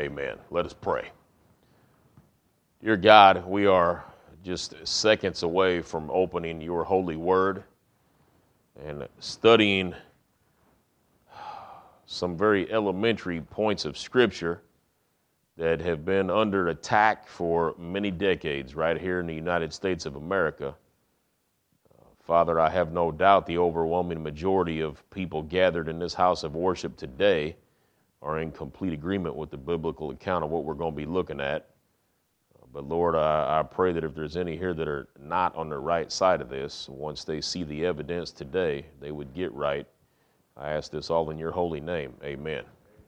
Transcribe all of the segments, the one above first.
Amen. Let us pray. Dear God, we are just seconds away from opening your holy word and studying some very elementary points of Scripture that have been under attack for many decades right here in the United States of America. Father, I have no doubt the overwhelming majority of people gathered in this house of worship today are in complete agreement with the biblical account of what we're going to be looking at. But Lord, I pray that if there's any here that are not on the right side of this, once they see the evidence today, they would get right. I ask this all in your holy name. Amen.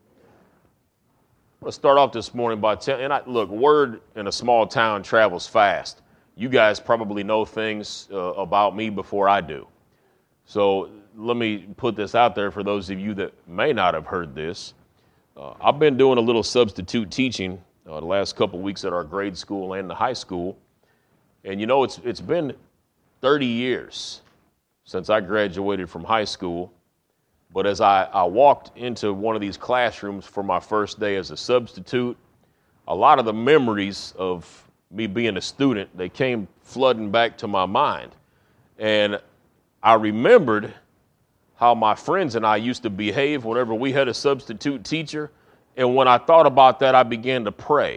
Let's start off this morning by look, word in a small town travels fast. You guys probably know things about me before I do. So let me put this out there for those of you that may not have heard this. I've been doing a little substitute teaching the last couple of weeks at our grade school and the high school. And you know, it's been 30 years since I graduated from high school. But as I walked into one of these classrooms for my first day as a substitute, a lot of the memories of me being a student, they came flooding back to my mind. And I remembered how my friends and I used to behave whenever we had a substitute teacher. And when I thought about that, I began to pray.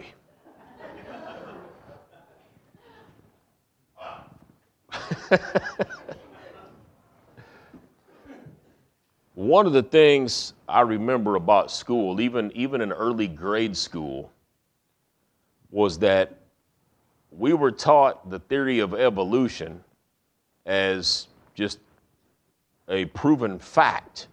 One of the things I remember about school, even in early grade school, was that we were taught the theory of evolution as just a proven fact.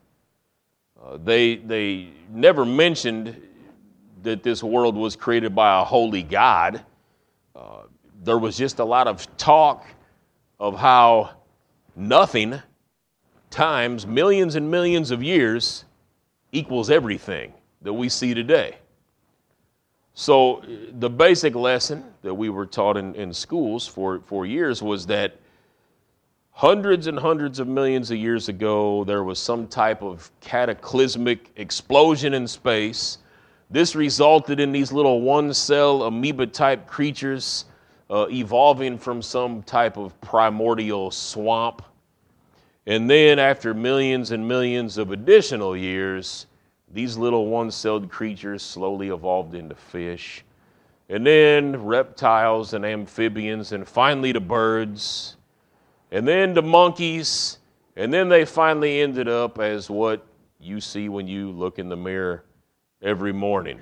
They never mentioned that this world was created by a holy God. There was just a lot of talk of how nothing times millions and millions of years equals everything that we see today. So the basic lesson that we were taught in schools for years was that hundreds and hundreds of millions of years ago, there was some type of cataclysmic explosion in space. This resulted in these little one-cell amoeba-type creatures evolving from some type of primordial swamp. And then after millions and millions of additional years, these little one-celled creatures slowly evolved into fish, and then reptiles and amphibians, and finally to birds, and then to monkeys, and then they finally ended up as what you see when you look in the mirror every morning.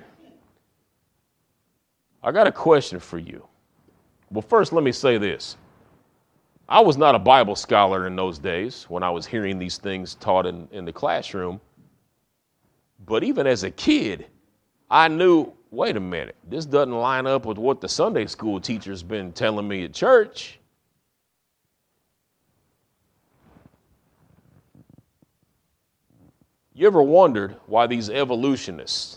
I got a question for you. Well, first, let me say this. I was not a Bible scholar in those days when I was hearing these things taught in the classroom. But even as a kid, I knew, wait a minute, this doesn't line up with what the Sunday school teacher's been telling me at church. You ever wondered why these evolutionists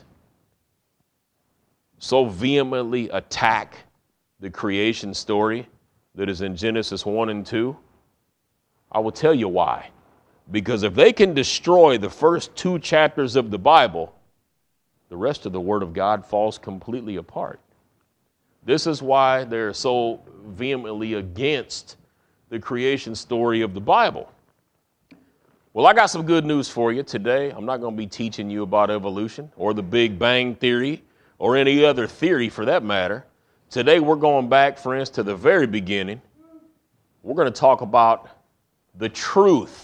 so vehemently attack the creation story that is in Genesis 1 and 2? I will tell you why. Because if they can destroy the first 2 chapters of the Bible, the rest of the Word of God falls completely apart. This is why they're so vehemently against the creation story of the Bible. Well, I got some good news for you today. I'm not going to be teaching you about evolution or the Big Bang Theory or any other theory for that matter. Today we're going back, friends, to the very beginning. We're going to talk about the truth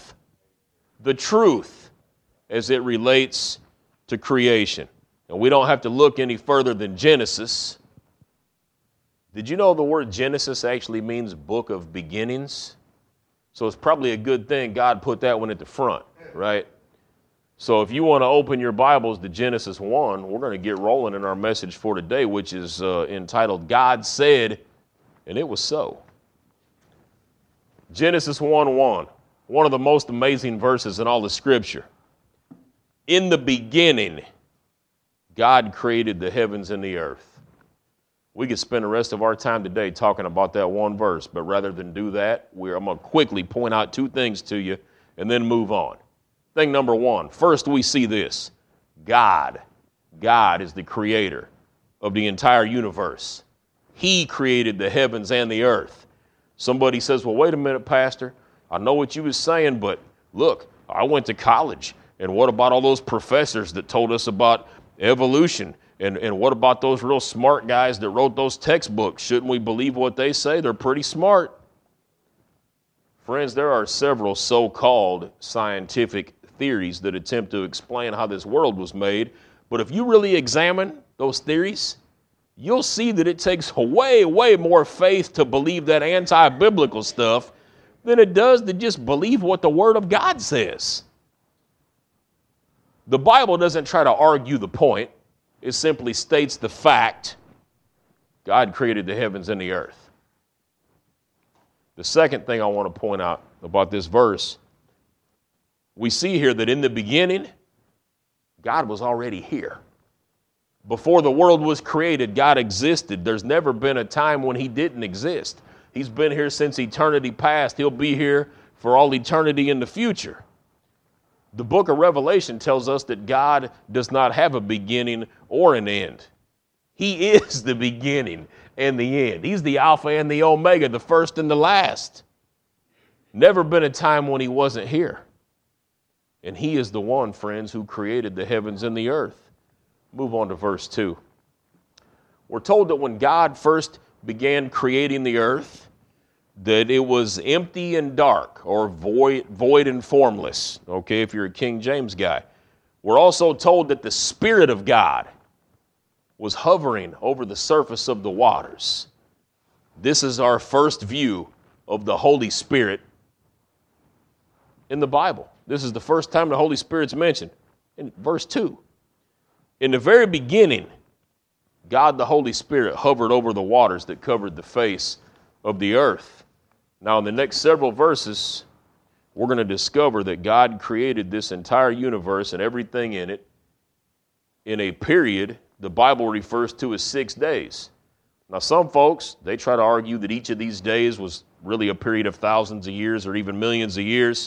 as it relates to creation. And we don't have to look any further than Genesis. Did you know the word Genesis actually means book of beginnings? So it's probably a good thing God put that one at the front, right? So if you want to open your Bibles to Genesis 1, we're going to get rolling in our message for today, which is entitled, God Said, and It Was So. Genesis 1:1. One of the most amazing verses in all of Scripture. In the beginning, God created the heavens and the earth. We could spend the rest of our time today talking about that one verse, but rather than do that, I'm going to quickly point out 2 things to you and then move on. Thing number 1, first we see this. God is the creator. of the entire universe. He created the heavens and the earth. Somebody says, well, wait a minute, Pastor. I know what you was saying, but look, I went to college. And what about all those professors that told us about evolution? And what about those real smart guys that wrote those textbooks? Shouldn't we believe what they say? They're pretty smart. Friends, there are several so-called scientific theories that attempt to explain how this world was made. But if you really examine those theories, you'll see that it takes way, way more faith to believe that anti-biblical stuff than it does to just believe what the Word of God says. The Bible doesn't try to argue the point. It simply states the fact. God created the heavens and the earth. The second thing I want to point out about this verse, we see here that in the beginning, God was already here. Before the world was created, God existed. There's never been a time when he didn't exist. He's been here since eternity past. He'll be here for all eternity in the future. The book of Revelation tells us that God does not have a beginning or an end. He is the beginning and the end. He's the Alpha and the Omega, the first and the last. Never been a time when he wasn't here. And he is the one, friends, who created the heavens and the earth. Move on to verse 2. We're told that when God first began creating the earth, that it was empty and dark, or void and formless, okay, if you're a King James guy. We're also told that the Spirit of God was hovering over the surface of the waters. This is our first view of the Holy Spirit in the Bible. This is the first time the Holy Spirit's mentioned in verse 2. In the very beginning, God the Holy Spirit hovered over the waters that covered the face of the earth. Now, in the next several verses, we're going to discover that God created this entire universe and everything in it in a period the Bible refers to as 6 days. Now, some folks, they try to argue that each of these days was really a period of thousands of years or even millions of years.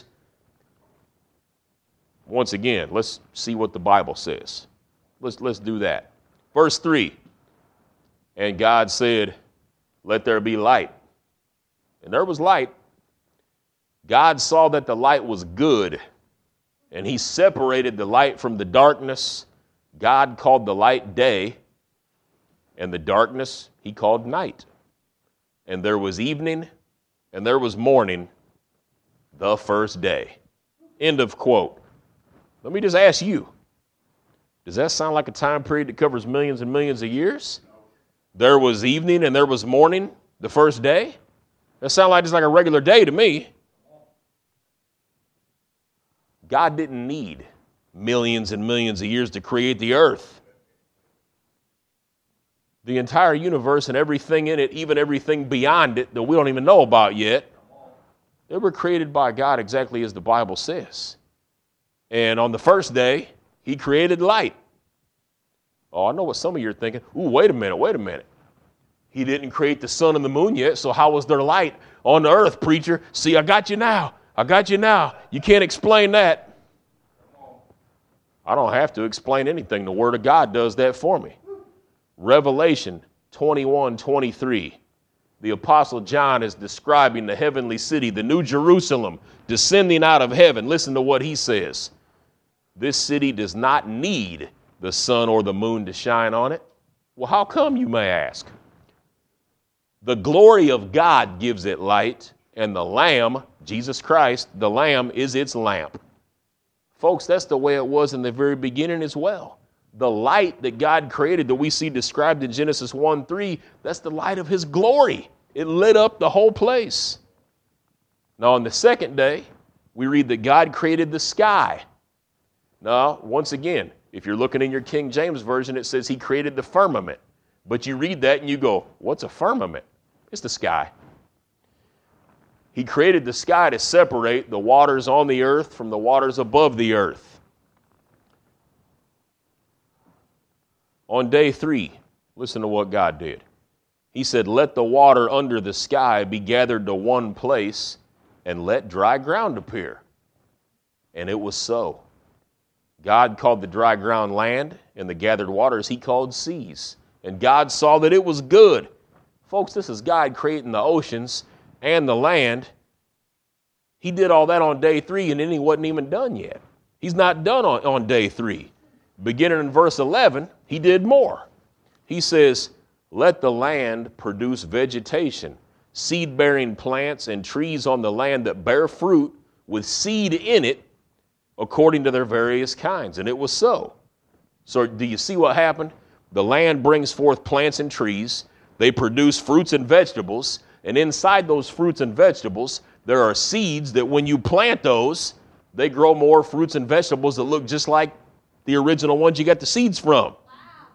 Once again, let's see what the Bible says. Let's do that. Verse 3, and God said, let there be light. And there was light. God saw that the light was good, and he separated the light from the darkness. God called the light day, and the darkness he called night. And there was evening, and there was morning, the first day. End of quote. Let me just ask you, does that sound like a time period that covers millions and millions of years? There was evening and there was morning, the first day? That sounds like just like a regular day to me. God didn't need millions and millions of years to create the earth. The entire universe and everything in it, even everything beyond it that we don't even know about yet, they were created by God exactly as the Bible says. And on the first day, he created light. Oh, I know what some of you are thinking. Ooh, wait a minute. He didn't create the sun and the moon yet, so how was there light on the earth, preacher? See, I got you now. You can't explain that. I don't have to explain anything. The Word of God does that for me. Revelation 21:23. The Apostle John is describing the heavenly city, the New Jerusalem, descending out of heaven. Listen to what he says. This city does not need the sun or the moon to shine on it. Well, how come, you may ask? The glory of God gives it light, and the Lamb, Jesus Christ, the Lamb is its lamp. Folks, that's the way it was in the very beginning as well. The light that God created that we see described in Genesis 1:3, that's the light of his glory. It lit up the whole place. Now, on the second day, we read that God created the sky. Now, once again, if you're looking in your King James Version, it says he created the firmament. But you read that and you go, what's a firmament? It's the sky. He created the sky to separate the waters on the earth from the waters above the earth. On day 3, listen to what God did. He said, let the water under the sky be gathered to one place, and let dry ground appear. And it was so. God called the dry ground land, and the gathered waters he called seas. and God saw that it was good. Folks, this is God creating the oceans and the land. He did all that on day 3, and then he wasn't even done yet. He's not done on day 3. Beginning in verse 11, he did more. He says, let the land produce vegetation, seed-bearing plants and trees on the land that bear fruit with seed in it, according to their various kinds. And it was so. So do you see what happened? The land brings forth plants and trees. They produce fruits and vegetables. And inside those fruits and vegetables, there are seeds that when you plant those, they grow more fruits and vegetables that look just like the original ones you got the seeds from. Wow.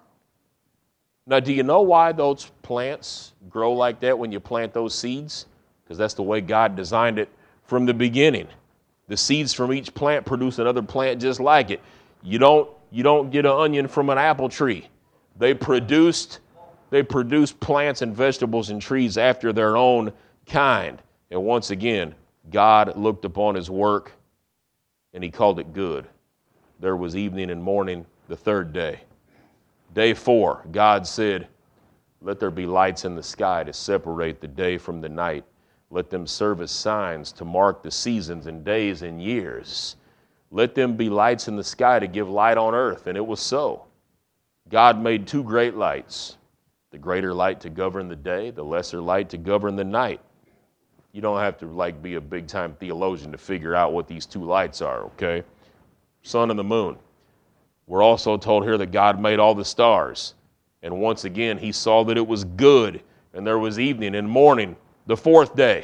Now, do you know why those plants grow like that when you plant those seeds? Because that's the way God designed it from the beginning. The seeds from each plant produce another plant just like it. You don't get an onion from an apple tree. They produce plants and vegetables and trees after their own kind. And once again, God looked upon his work and he called it good. There was evening and morning the third day. Day 4, God said, let there be lights in the sky to separate the day from the night. Let them serve as signs to mark the seasons and days and years. Let them be lights in the sky to give light on earth. And it was so. God made 2 great lights, the greater light to govern the day, the lesser light to govern the night. You don't have to be a big-time theologian to figure out what these 2 lights are, okay? Sun and the moon. We're also told here that God made all the stars. And once again, he saw that it was good, and there was evening and morning, the 4th day.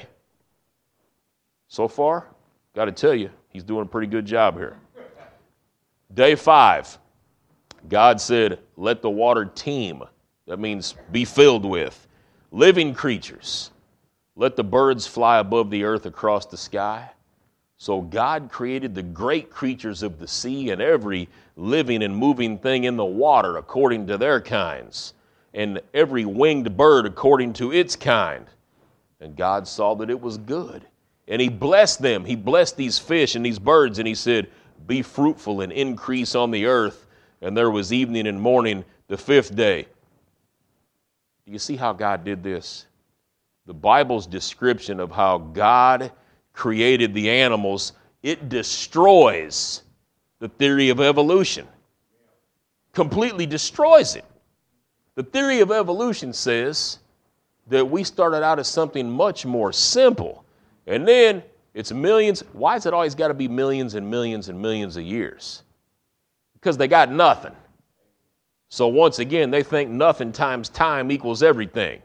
So far, got to tell you, he's doing a pretty good job here. Day 5, God said, let the water teem. That means be filled with living creatures. Let the birds fly above the earth across the sky. So God created the great creatures of the sea and every living and moving thing in the water according to their kinds, and every winged bird according to its kind. And God saw that it was good. And he blessed them. He blessed these fish and these birds, and he said, be fruitful and increase on the earth. And there was evening and morning the 5th day. Do you see how God did this? The Bible's description of how God created the animals, it destroys the theory of evolution. Completely destroys it. The theory of evolution says that we started out as something much more simple. And then it's millions. Why has it always got to be millions and millions and millions of years? Because they got nothing. So once again, they think nothing times time equals everything.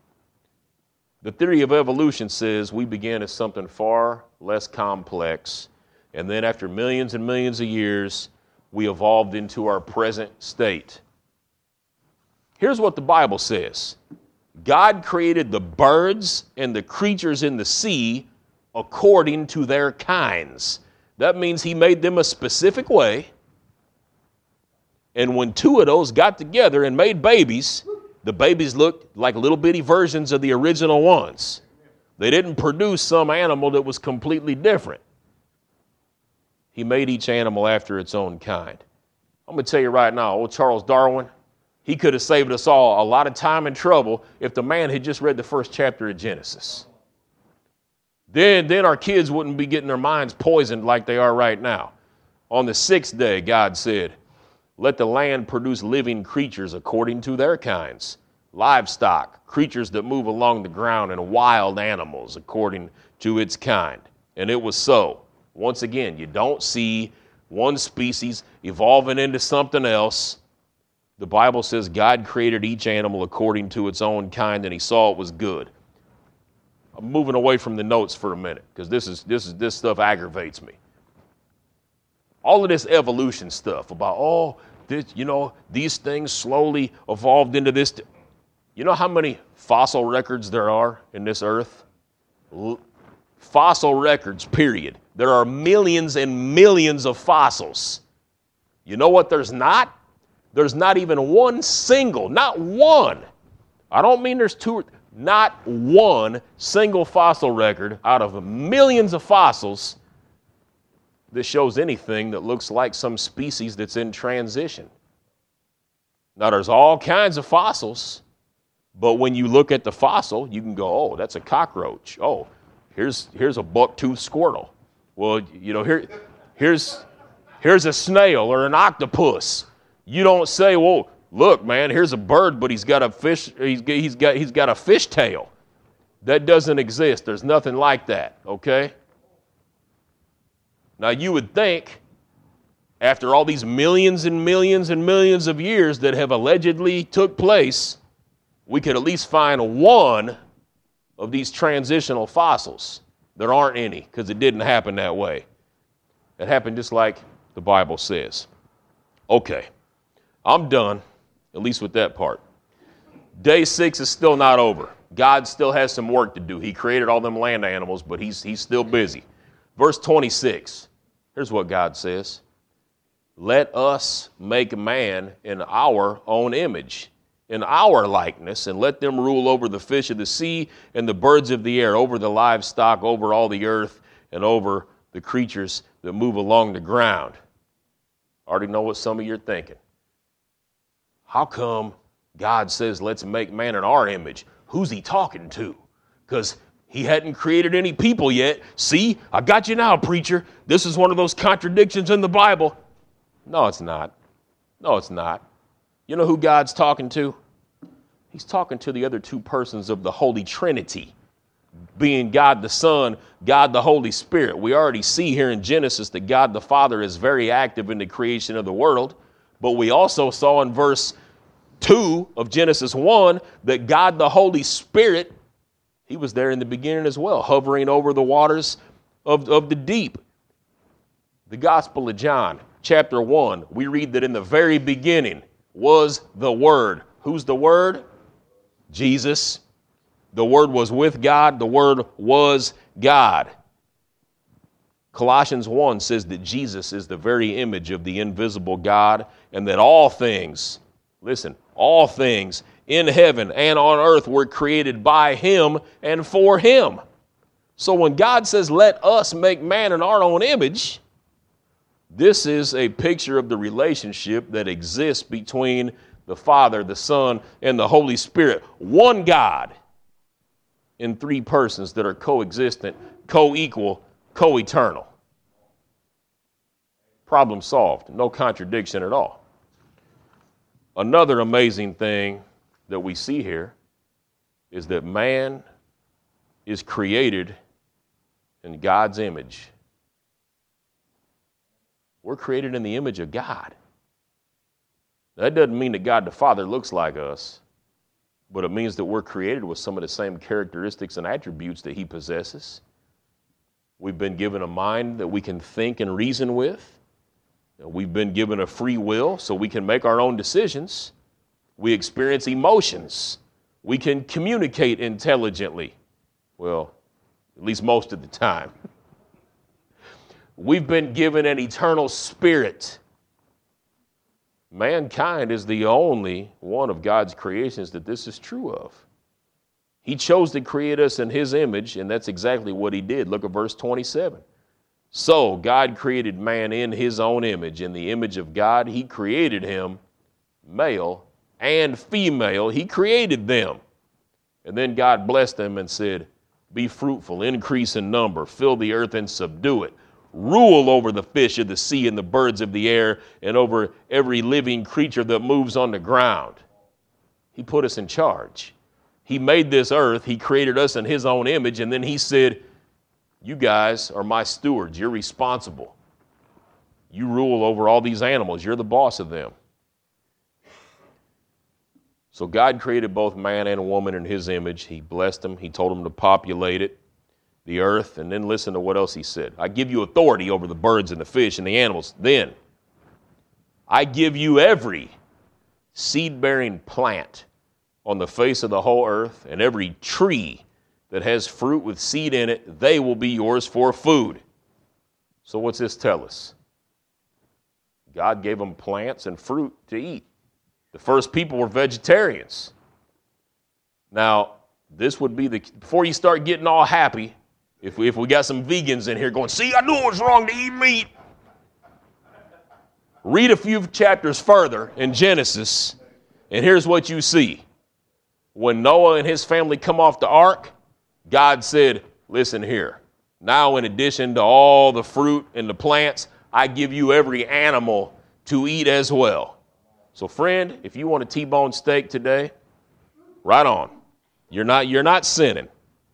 The theory of evolution says we began as something far less complex, and then after millions and millions of years, we evolved into our present state. Here's what the Bible says. God created the birds and the creatures in the sea according to their kinds. That means he made them a specific way, and when 2 of those got together and made babies, the babies looked like little bitty versions of the original ones. They didn't produce some animal that was completely different. He made each animal after its own kind. I'm going to tell you right now, old Charles Darwin, he could have saved us all a lot of time and trouble if the man had just read the first chapter of Genesis. Then our kids wouldn't be getting their minds poisoned like they are right now. On the 6th day, God said, let the land produce living creatures according to their kinds, livestock, creatures that move along the ground, and wild animals according to its kind. And it was so. Once again, you don't see one species evolving into something else. The Bible says God created each animal according to its own kind, and he saw it was good. I'm moving away from the notes for a minute because this stuff aggravates me. All of this evolution stuff about, these things slowly evolved into this. You know how many fossil records there are in this earth? Fossil records, period. There are millions and millions of fossils. You know what there's not? There's not even one single, not one. I don't mean there's 2, not one single fossil record out of millions of fossils that shows anything that looks like some species that's in transition. Now, there's all kinds of fossils, but when you look at the fossil, you can go, oh, that's a cockroach. Oh, here's a buck-toothed squirrel. Well, you know, here's a snail or an octopus. You don't say, well, look, man, here's a bird, but he's got a fish. He's got a fish tail. That doesn't exist. There's nothing like that. Okay. Now you would think, after all these millions and millions and millions of years that have allegedly took place, we could at least find one of these transitional fossils. There aren't any, because it didn't happen that way. It happened just like the Bible says. Okay, I'm done, at least with that part. Day 6 is still not over. God still has some work to do. He created all them land animals, but he's still busy. Verse 26, here's what God says. Let us make man in our own image, in our likeness, and let them rule over the fish of the sea and the birds of the air, over the livestock, over all the earth, and over the creatures that move along the ground. I already know what some of you are thinking. How come God says, let's make man in our image? Who's he talking to? Because he hadn't created any people yet. See, I got you now, preacher. This is one of those contradictions in the Bible. No, it's not. No, it's not. You know who God's talking to? He's talking to the other two persons of the Holy Trinity, being God the Son, God the Holy Spirit. We already see here in Genesis that God the Father is very active in the creation of the world, but we also saw in verse 2 of Genesis 1 that God the Holy Spirit, he was there in the beginning as well, hovering over the waters of the deep. The Gospel of John, chapter 1, we read that in the very beginning was the Word. Who's the Word? Jesus. The Word was with God. The Word was God. Colossians 1 says that Jesus is the very image of the invisible God, and that all things, listen, all things in heaven and on earth were created by him and for him. So when God says, let us make man in our own image, this is a picture of the relationship that exists between the Father, the Son, and the Holy Spirit. One God in three persons that are coexistent, co-equal, co-eternal. Problem solved. No contradiction at all. Another amazing thing that we see here is that man is created in God's image. We're created in the image of God. That doesn't mean that God the Father looks like us, but it means that we're created with some of the same characteristics and attributes that he possesses. We've been given a mind that we can think and reason with. We've been given a free will so we can make our own decisions. We experience emotions. We can communicate intelligently. Well, at least most of the time. We've been given an eternal spirit. Mankind is the only one of God's creations that this is true of. He chose to create us in his image, and that's exactly what he did. Look at verse 27. So God created man in his own image. In the image of God, he created him, male and female. He created them. And then God blessed them and said, be fruitful, increase in number, fill the earth and subdue it. Rule over the fish of the sea and the birds of the air and over every living creature that moves on the ground. He put us in charge. He made this earth. He created us in his own image. And then he said, you guys are my stewards. You're responsible. You rule over all these animals. You're the boss of them. So God created both man and woman in his image. He blessed them. He told them to populate it, the earth. And then listen to what else he said. I give you authority over the birds and the fish and the animals. Then I give you every seed-bearing plant on the face of the whole earth and every tree that has fruit with seed in it, they will be yours for food. So what's this tell us? God gave them plants and fruit to eat. The first people were vegetarians. Now, this would be before you start getting all happy, if we got some vegans in here going, see, I knew it was wrong to eat meat. Read a few chapters further in Genesis, And here's what you see. When Noah and his family come off the ark, God said, listen here. Now, in addition to all the fruit and the plants, I give you every animal to eat as well. So, friend, if you want a T-bone steak today, right on. You're not sinning.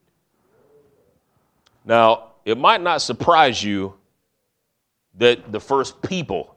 Now, it might not surprise you that the first people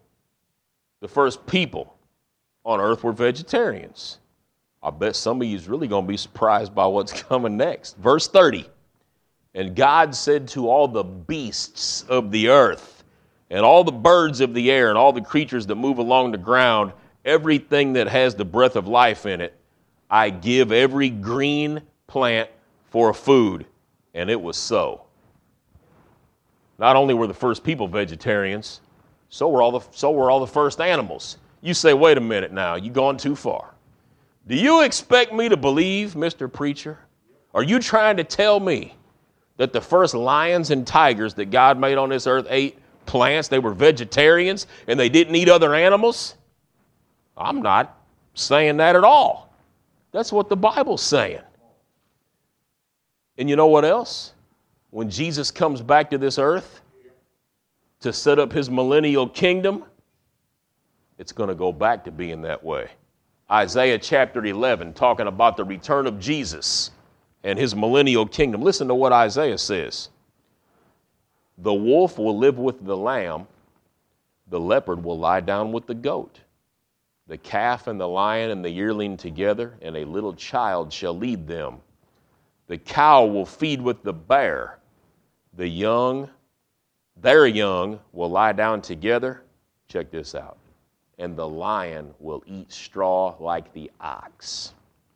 on earth were vegetarians. I bet some of you is really going to be surprised by what's coming next. Verse 30. And God said to all the beasts of the earth and all the birds of the air and all the creatures that move along the ground, everything that has the breath of life in it, I give every green plant for food. And it was so. Not only were the first people vegetarians, so were all the first animals. You say, wait a minute now, you're going too far. Do you expect me to believe, Mr. Preacher? Are you trying to tell me that the first lions and tigers that God made on this earth ate plants? They were vegetarians and they didn't eat other animals? I'm not saying that at all. That's what the Bible's saying. And you know what else? When Jesus comes back to this earth to set up his millennial kingdom, it's going to go back to being that way. Isaiah chapter 11, talking about the return of Jesus and his millennial kingdom. Listen to what Isaiah says. The wolf will live with the lamb. The leopard will lie down with the goat. The calf and the lion and the yearling together, and a little child shall lead them. The cow will feed with the bear. Their young will lie down together. Check this out. And the lion will eat straw like the ox.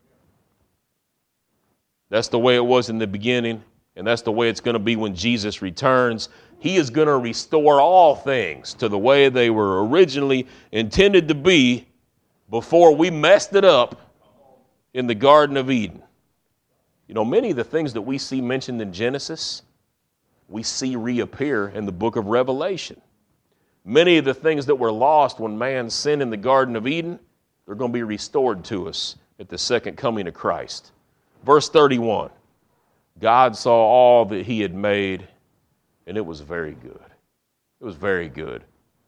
That's the way it was in the beginning, and that's the way it's going to be when Jesus returns. He is going to restore all things to the way they were originally intended to be before we messed it up in the Garden of Eden. You know, many of the things that we see mentioned in Genesis, we see reappear in the book of Revelation. Many of the things that were lost when man sinned in the Garden of Eden, they're going to be restored to us at the second coming of Christ. Verse 31, God saw all that he had made, and it was very good. It was very good.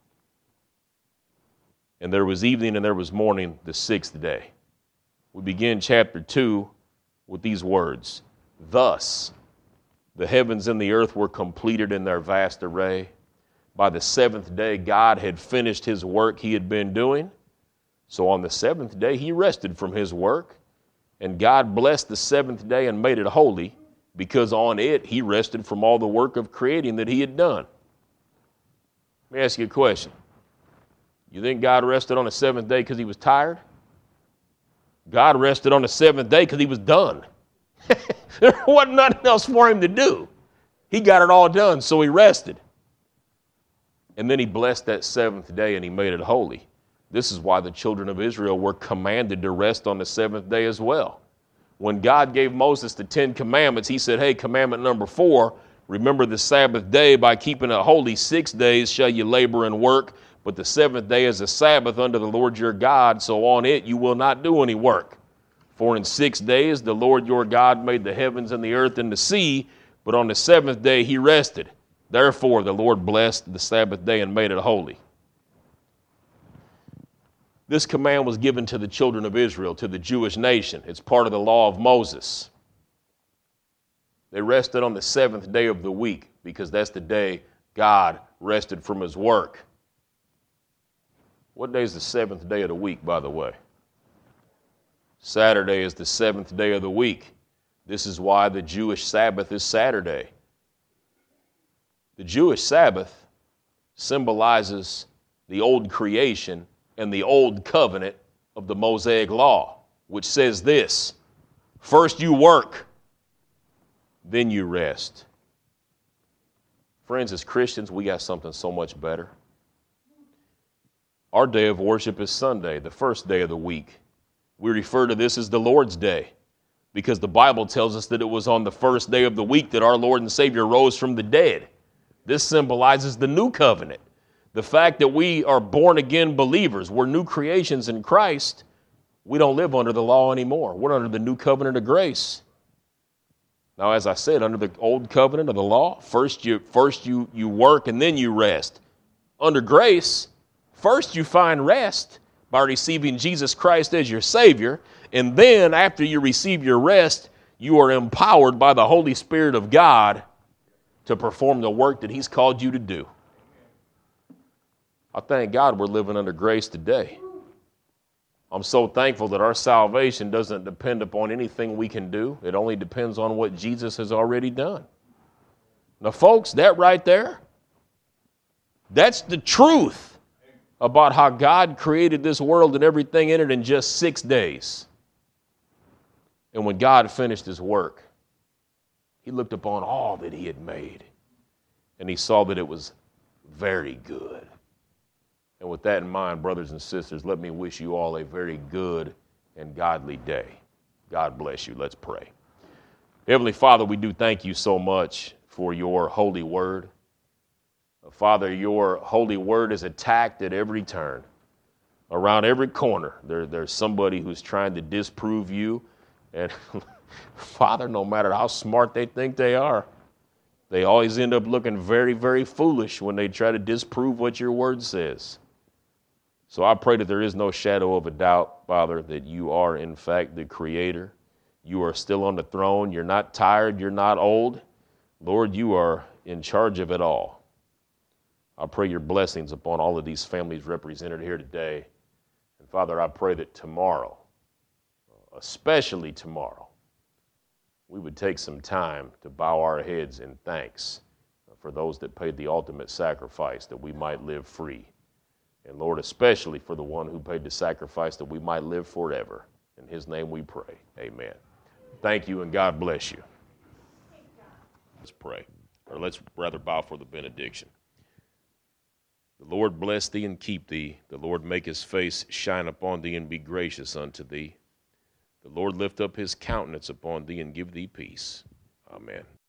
And there was evening and there was morning the sixth day. We begin chapter 2 with these words. Thus, the heavens and the earth were completed in their vast array. By the seventh day, God had finished his work he had been doing. So on the seventh day, he rested from his work. And God blessed the seventh day and made it holy, because on it he rested from all the work of creating that he had done. Let me ask you a question. You think God rested on the seventh day because he was tired? God rested on the seventh day because he was done. There wasn't nothing else for him to do. He got it all done, so he rested. And then he blessed that seventh day and he made it holy. This is why the children of Israel were commanded to rest on the seventh day as well. When God gave Moses the 10 commandments, he said, hey, commandment number 4, remember the Sabbath day by keeping it holy. 6 days shall you labor and work, but the seventh day is a Sabbath unto the Lord your God, so on it you will not do any work. For in 6 days the Lord your God made the heavens and the earth and the sea, but on the seventh day he rested. Therefore the Lord blessed the Sabbath day and made it holy. This command was given to the children of Israel, to the Jewish nation. It's part of the law of Moses. They rested on the seventh day of the week because that's the day God rested from his work. What day is the seventh day of the week, by the way? Saturday is the seventh day of the week. This is why the Jewish Sabbath is Saturday. The Jewish Sabbath symbolizes the old creation and the old covenant of the Mosaic law, which says this: first you work, then you rest. Friends, as Christians, we got something so much better. Our day of worship is Sunday, the first day of the week. We refer to this as the Lord's Day because the Bible tells us that it was on the first day of the week that our Lord and Savior rose from the dead. This symbolizes the new covenant. The fact that we are born-again believers, we're new creations in Christ, we don't live under the law anymore. We're under the new covenant of grace. Now, as I said, under the old covenant of the law, first you work and then you rest. Under grace, first you find rest by receiving Jesus Christ as your Savior, and then after you receive your rest, you are empowered by the Holy Spirit of God to perform the work that He's called you to do. I thank God we're living under grace today. I'm so thankful that our salvation doesn't depend upon anything we can do. It only depends on what Jesus has already done. Now, folks, that right there, that's the truth about how God created this world and everything in it in just 6 days. And when God finished His work, He looked upon all that He had made, and He saw that it was very good. And with that in mind, brothers and sisters, let me wish you all a very good and godly day. God bless you. Let's pray. Heavenly Father, we do thank you so much for your holy word. Father, your holy word is attacked at every turn. Around every corner, there's somebody who's trying to disprove you. And Father, no matter how smart they think they are, they always end up looking very, very foolish when they try to disprove what your word says. So I pray that there is no shadow of a doubt, Father, that you are, in fact, the Creator. You are still on the throne. You're not tired. You're not old. Lord, you are in charge of it all. I pray your blessings upon all of these families represented here today. And Father, I pray that tomorrow, especially tomorrow, we would take some time to bow our heads in thanks for those that paid the ultimate sacrifice that we might live free. And Lord, especially for the one who paid the sacrifice that we might live forever. In His name we pray. Amen. Thank you and God bless you. Let's pray. Or let's rather bow for the benediction. The Lord bless thee and keep thee. The Lord make His face shine upon thee and be gracious unto thee. The Lord lift up His countenance upon thee and give thee peace. Amen.